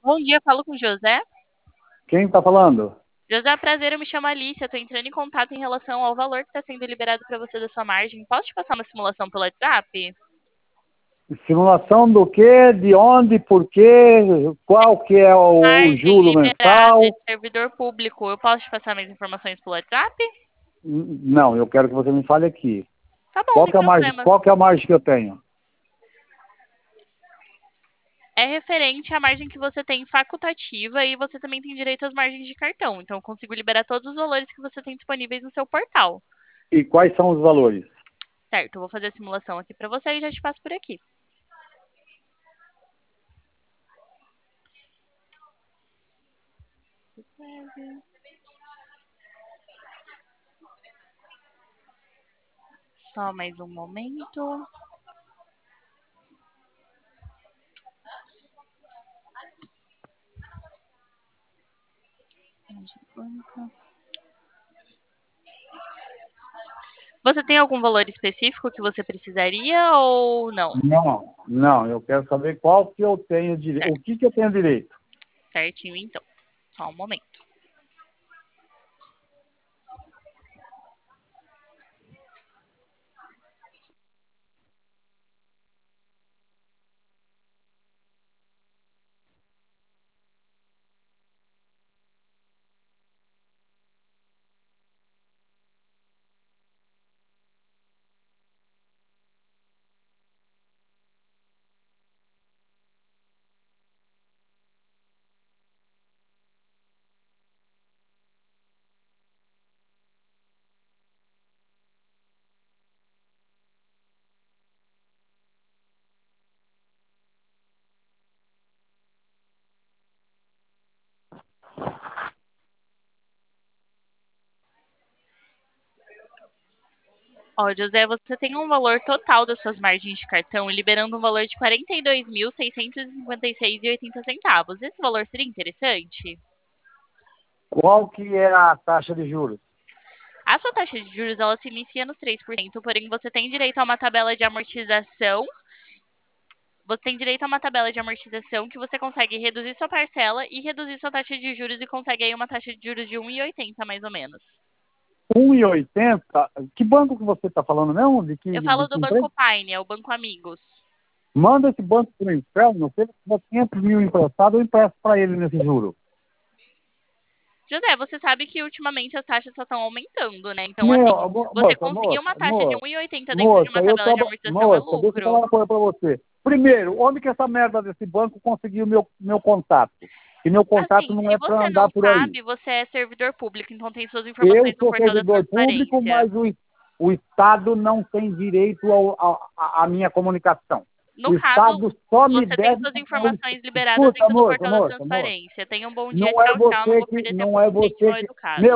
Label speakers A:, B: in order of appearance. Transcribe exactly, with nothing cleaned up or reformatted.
A: Bom dia, falo com o José.
B: Quem está falando?
A: José, prazer, eu me chamo Alice, eu tô entrando em contato em relação ao valor que está sendo liberado para você da sua margem. Posso te passar uma simulação pelo WhatsApp?
B: Simulação do quê? De onde? Por quê? Qual que é o, o
A: Margem
B: juro
A: liberada
B: mensal?
A: de servidor público. Eu posso te passar mais informações pelo WhatsApp?
B: N- Não, eu quero que você me fale aqui.
A: Tá bom,
B: Qual
A: sem
B: que é a margem,
A: problemas.
B: qual que é a margem que eu tenho?
A: É referente à margem que você tem facultativa e você também tem direito às margens de cartão. Então, eu consigo liberar todos os valores que você tem disponíveis no seu portal.
B: E quais são os valores?
A: Certo, eu vou fazer a simulação aqui para você e já te passo por aqui. Só mais um momento. Você tem algum valor específico que você precisaria ou não?
B: Não, não, eu quero saber qual que eu tenho direito. O
A: Certo,
B: que que eu tenho direito?
A: certinho então. Só um momento. Ó, José, você tem um valor total das suas margens de cartão liberando um valor de quarenta e dois mil, seiscentos e cinquenta e seis reais e oitenta centavos. Esse valor seria interessante?
B: Qual que é a taxa de juros?
A: A sua taxa de juros ela se inicia nos três por cento, porém você tem direito a uma tabela de amortização. Você tem direito a uma tabela de amortização que você consegue reduzir sua parcela e reduzir sua taxa de juros e consegue aí uma taxa de juros de um vírgula oitenta mais ou menos.
B: um e oitenta? Que banco que você está falando mesmo? De que,
A: Eu
B: de
A: falo
B: que
A: do
B: empresa?
A: Banco Paine, é o Banco Amigos.
B: Manda esse banco para o inferno, se ele tiver quinhentos mil emprestado, eu empresto para ele nesse juro.
A: José, você sabe que ultimamente as taxas só estão aumentando, né? Então, assim,
B: Meu, mo-
A: você
B: moça,
A: conseguir uma
B: moça,
A: taxa de
B: moça,
A: um vírgula oitenta dentro de
B: moça,
A: uma
B: eu
A: tabela de
B: tava,
A: amortização é
B: moça, deixa eu falar
A: lucro.
B: uma coisa para você. Primeiro, onde que essa merda desse banco conseguiu meu, meu contato? E meu contato
A: Assim,
B: não
A: se
B: é para
A: você não
B: andar por aí.
A: sabe, você é servidor público, então tem suas
B: Eu
A: informações no
B: sou
A: portal da
B: servidor público,
A: transparência.
B: mas o, o Estado não tem direito ao, ao, à à minha comunicação.
A: No
B: O
A: caso,
B: Estado só me
A: você tem
B: deve...
A: suas informações liberadas
B: Escuta,
A: dentro do
B: moça,
A: portal da
B: moça, moça.
A: transparência. Tenha um bom dia,
B: Não é
A: tchau, tchau. Não
B: você
A: vou
B: que...
A: perder tempo
B: Não é
A: com gente
B: você
A: mal
B: que...
A: educada.
B: Meu,